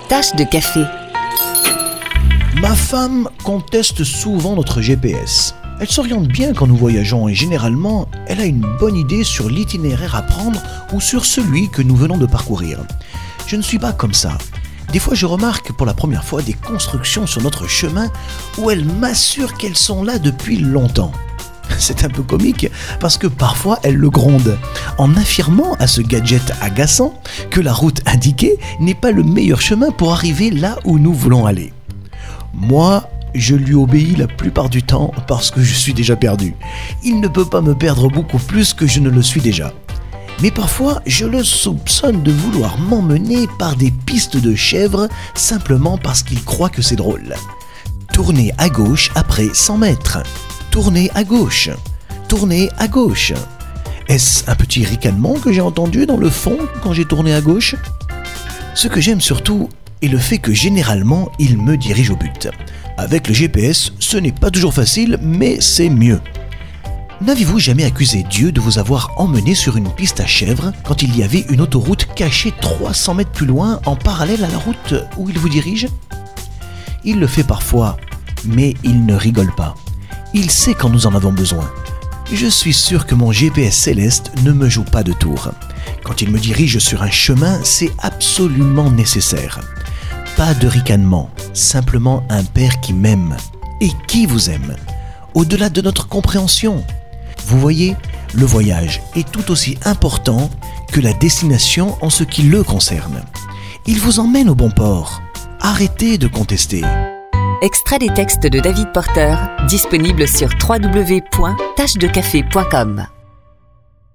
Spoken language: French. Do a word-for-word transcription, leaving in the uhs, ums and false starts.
Tasse de café. Ma femme conteste souvent notre G P S. Elle s'oriente bien quand nous voyageons et généralement, elle a une bonne idée sur l'itinéraire à prendre ou sur celui que nous venons de parcourir. Je ne suis pas comme ça. Des fois, je remarque pour la première fois des constructions sur notre chemin où elle m'assure qu'elles sont là depuis longtemps. C'est un peu comique parce que parfois elle le gronde en affirmant à ce gadget agaçant que la route indiquée n'est pas le meilleur chemin pour arriver là où nous voulons aller. Moi, je lui obéis la plupart du temps parce que je suis déjà perdu. Il ne peut pas me perdre beaucoup plus que je ne le suis déjà. Mais parfois, je le soupçonne de vouloir m'emmener par des pistes de chèvres simplement parce qu'il croit que c'est drôle. Tournez à gauche après cent mètres. Tournez à gauche. Tournez à gauche. Est-ce un petit ricanement que j'ai entendu dans le fond quand j'ai tourné à gauche ? Ce que j'aime surtout est le fait que généralement, il me dirige au but. Avec le G P S, ce n'est pas toujours facile, mais c'est mieux. N'avez-vous jamais accusé Dieu de vous avoir emmené sur une piste à chèvres quand il y avait une autoroute cachée trois cents mètres plus loin en parallèle à la route où il vous dirige ? Il le fait parfois, mais il ne rigole pas. Il sait quand nous en avons besoin. Je suis sûr que mon G P S céleste ne me joue pas de tour. Quand il me dirige sur un chemin, c'est absolument nécessaire. Pas de ricanement, simplement un père qui m'aime et qui vous aime, au-delà de notre compréhension. Vous voyez, le voyage est tout aussi important que la destination en ce qui le concerne. Il vous emmène au bon port. Arrêtez de contester. Extrait des textes de David Porter, disponible sur w w w point tache de café point com.